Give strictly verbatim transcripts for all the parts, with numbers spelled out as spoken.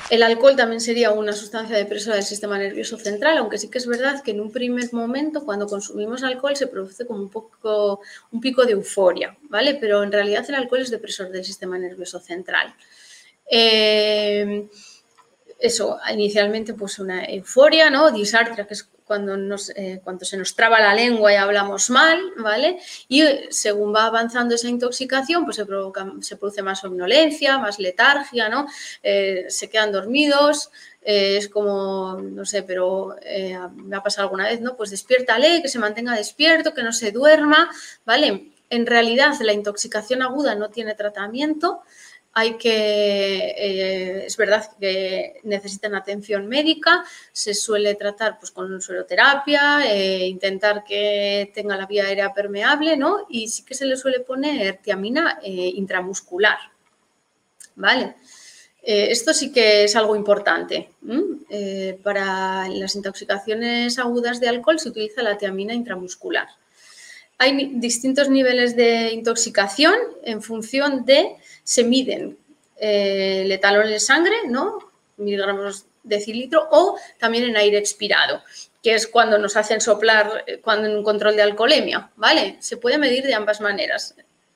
El alcohol también sería una sustancia depresora del sistema nervioso central, aunque sí que es verdad que en un primer momento, cuando consumimos alcohol, se produce como un poco un pico de euforia, ¿vale? Pero en realidad el alcohol es depresor del sistema nervioso central. Eh, eso, inicialmente pues una euforia, ¿no? Disartria, que es cuando, nos, eh, cuando se nos traba la lengua y hablamos mal, ¿vale? Y según va avanzando esa intoxicación, pues se, provoca, se produce más somnolencia, más letargia, ¿no? Eh, se quedan dormidos, eh, es como, no sé, pero eh, me ha pasado alguna vez, ¿no? Pues despiértale, que se mantenga despierto, que no se duerma, ¿vale? En realidad la intoxicación aguda no tiene tratamiento. Hay que, eh, es verdad que necesitan atención médica, se suele tratar pues, con sueroterapia, eh, intentar que tenga la vía aérea permeable, ¿no? Y sí que se le suele poner tiamina eh, intramuscular, ¿vale? Eh, esto sí que es algo importante. Eh, para las intoxicaciones agudas de alcohol se utiliza la tiamina intramuscular. Hay distintos niveles de intoxicación en función de, se miden eh, el etanol en sangre, ¿no? Miligramos decilitro, o también en aire expirado, que es cuando nos hacen soplar cuando en un control de alcoholemia, ¿vale? Se puede medir de ambas maneras.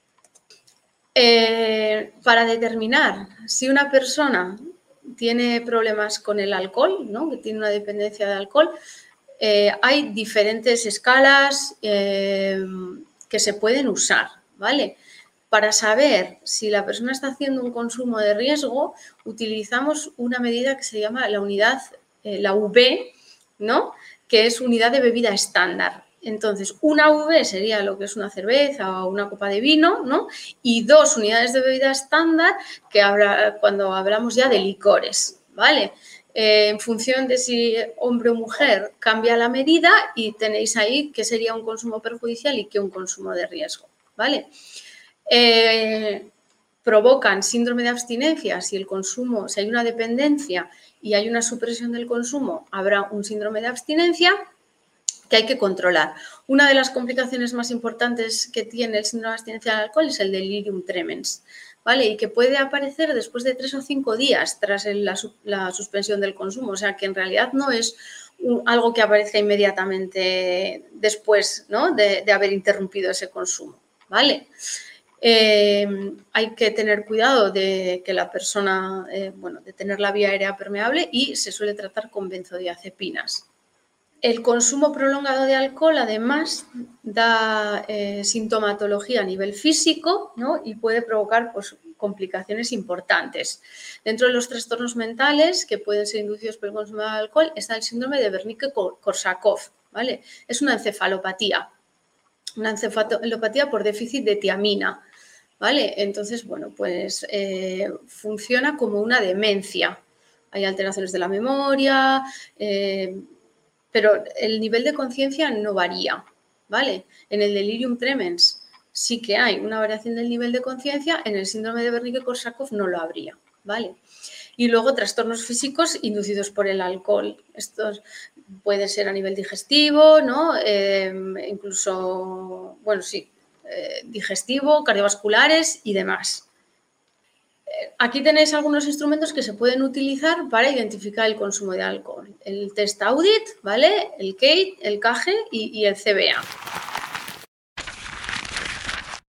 Eh, para determinar si una persona tiene problemas con el alcohol, ¿no? Que tiene una dependencia de alcohol, Eh, hay diferentes escalas eh, que se pueden usar, ¿vale? Para saber si la persona está haciendo un consumo de riesgo, utilizamos una medida que se llama la unidad, eh, la U V, ¿no? Que es unidad de bebida estándar. Entonces, una U V sería lo que es una cerveza o una copa de vino, ¿no? Y dos unidades de bebida estándar que habrá, cuando hablamos ya de licores, ¿vale? Eh, en función de si hombre o mujer cambia la medida y tenéis ahí qué sería un consumo perjudicial y qué un consumo de riesgo, ¿vale? Eh, provocan síndrome de abstinencia si el consumo, si hay una dependencia y hay una supresión del consumo, habrá un síndrome de abstinencia que hay que controlar. Una de las complicaciones más importantes que tiene el síndrome de abstinencia del alcohol es el delirium tremens, ¿vale? Y que puede aparecer después de tres o cinco días tras el, la, la suspensión del consumo, o sea que en realidad no es un, algo que aparezca inmediatamente después, ¿no? de, de haber interrumpido ese consumo, ¿vale? Eh, hay que tener cuidado de que la persona, eh, bueno, de tener la vía aérea permeable y se suele tratar con benzodiazepinas. El consumo prolongado de alcohol, además, da eh, sintomatología a nivel físico, ¿no? Y puede provocar pues, complicaciones importantes. Dentro de los trastornos mentales que pueden ser inducidos por el consumo de alcohol está el síndrome de Wernicke-Korsakoff, ¿vale? Es una encefalopatía, una encefalopatía por déficit de tiamina, ¿vale? Entonces, bueno, pues eh, funciona como una demencia. Hay alteraciones de la memoria, eh, pero el nivel de conciencia no varía, ¿vale? En el delirium tremens sí que hay una variación del nivel de conciencia, en el síndrome de Wernicke-Korsakoff no lo habría, ¿vale? Y luego trastornos físicos inducidos por el alcohol. Esto puede ser a nivel digestivo, ¿no? Eh, incluso, bueno, sí, eh, digestivo, cardiovasculares y demás. Aquí tenéis algunos instrumentos que se pueden utilizar para identificar el consumo de alcohol. El test audit, ¿vale? El C A T, el C A G E y, y el C B A.